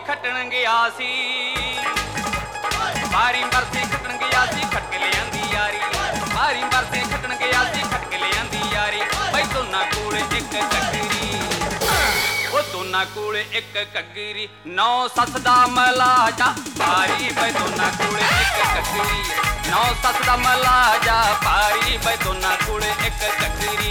ਖੱਟਣ ਗਿਆ ਸੀ। ਬਾਰੀ ਬਰਸੀ ਖੱਟਣ ਗਿਆ ਸੀ, ਖੱਟ ਕੇ ਲਿਆਂਦੀ ਯਾਰੀ। ਬਾਰੀ ਬਰਸੀ ਖੱਟਣ ਗਿਆ ਸੀ, ਖੱਟ ਕੇ ਲਿਆਂਦੀ ਯਾਰੀ। ਬਈ ਦੋਨਾਂ ਕੋਲ ਇੱਕ ਘੱਗਰੀ, ਉਹ ਦੋਨਾਂ ਕੋਲ ਇੱਕ ਘੱਗਰੀ। ਨੌ ਸੱਸ ਦਾ ਮਲਾਜਾ ਭਾਰੀ, ਬਈ ਦੋਨਾਂ ਕੋਲ ਇੱਕ ਘੱਗਰੀ। ਨੌ ਸੱਸ ਦਾ ਮਲਾਜਾ ਭਾਰੀ, ਬਈ ਦੋਨਾਂ ਕੋਲ ਇੱਕ ਘੱਗਰੀ।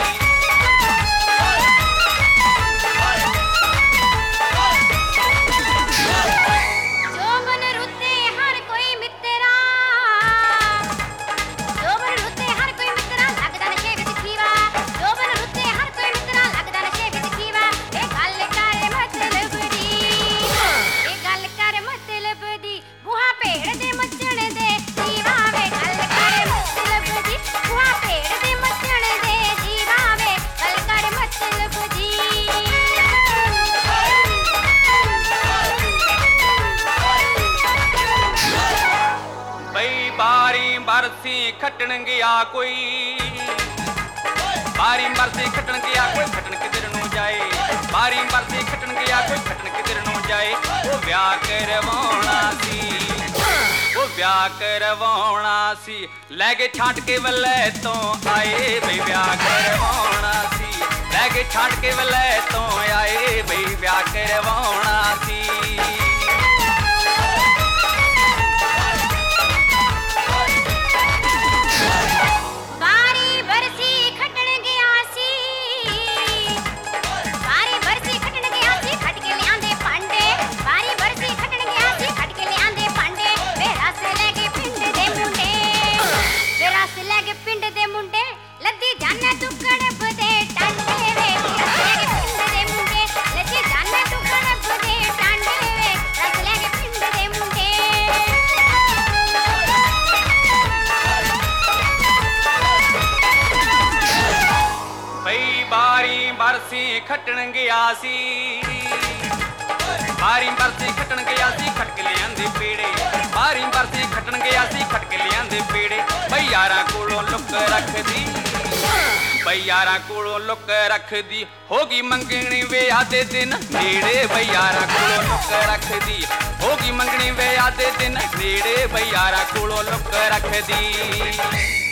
ਬਾਰੀ ਬਰਸੀ ਖੱਟਣ ਗਿਆ ਕੋਈ, ਬਾਰੀ ਬਰਸੀ ਖੱਟਣ ਗਿਆ ਕੋਈ, ਖੱਟਣ ਕਿਧਰ ਨੂੰ ਜਾਏ। ਬਾਰੀ ਬਰਸੀ ਖੱਟਣ ਗਿਆ ਕੋਈ, ਖੱਟਣ ਕਿਧਰ ਨੂੰ ਜਾਏ। ਉਹ ਵਿਆਹ ਕਰਵਾਉਣਾ ਸੀ, ਉਹ ਵਿਆਹ ਕਰਵਾਉਣਾ ਸੀ। ਲੈ ਕੇ ਛੱਡ ਕੇ ਵੱਲੇ ਤੋਂ ਆਏ, ਬਈ ਵਿਆਹ ਕਰਵਾਉਣਾ ਸੀ। ਲੈ ਕੇ ਛੱਡ ਕੇ ਵੱਲੇ ਤੋਂ ਆਏ, ਬਈ ਵਿਆਹ ਕਰਵਾਉਣਾ ਸੀ। ਬਾਰੀ ਬਰਸੀ ਖੱਟਣ ਗਿਆ ਸੀ, ਬਾਰੀ ਬਰਸੀ ਖੱਟਣ ਗਿਆ ਸੀ, ਖੱਟ ਕੇ ਲਿਆਂਦੇ ਪੇੜੇ। ਬਾਰੀ ਬਰਸੀ ਖੱਟਣ ਗਿਆ ਸੀ, ਖੱਟ ਕੇ ਲਿਆਂਦੇ ਪੇੜੇ। ਬਈ ਯਾਰਾਂ ਕੋਲੋਂ ਲੁੱਕ ਰੱਖਦੀ, ਬਈ ਯਾਰਾਂ ਕੋਲੋਂ ਲੁੱਕ ਰੱਖਦੀ। ਹੋ ਗਈ ਮੰਗਣੀ ਵਿਆਹ ਦੇ ਦਿਨ ਨੇੜੇ, ਬਈ ਯਾਰਾਂ ਕੋਲੋਂ ਲੁੱਕ ਰੱਖਦੀ। ਹੋ ਗਈ ਮੰਗਣੀ ਵਿਆਹ ਦੇ ਦਿਨ ਨੇੜੇ, ਬਈ ਯਾਰਾਂ ਕੋਲੋਂ ਲੁੱਕ ਰੱਖਦੀ।